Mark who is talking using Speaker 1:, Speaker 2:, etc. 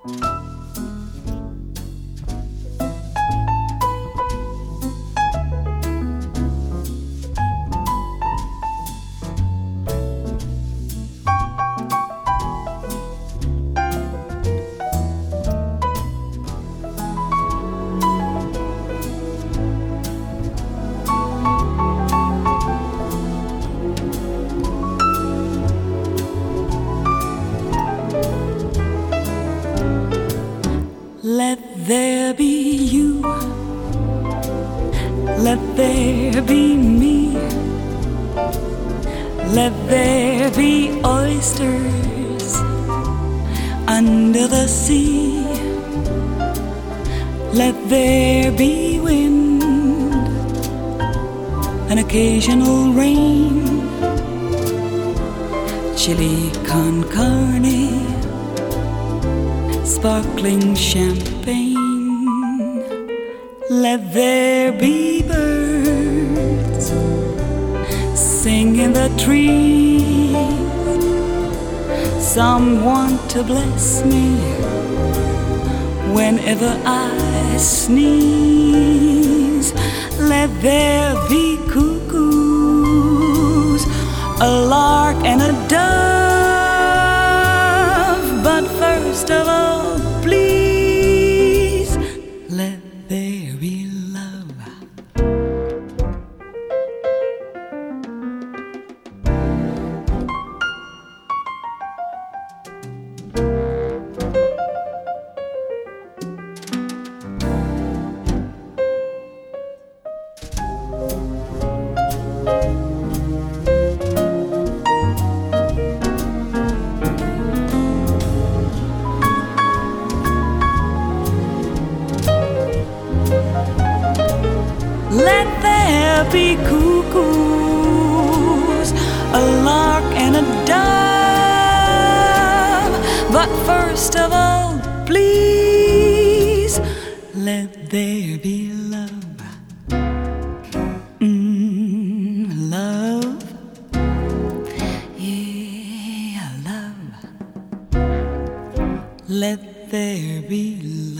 Speaker 1: Let there be you, let there be me, let there be oysters under the sea, let there be wind, an occasional rain, chili con carne, sparkling champagne. Let there be birds sing in the trees, someone to bless me whenever I sneeze. Let there be cuckoos, a lark and a dove, but first of all, please, let there be love. Let there be cuckoos, a lark and a dove, but first of all, please, let there be love. Love, yeah, love. Let there be love.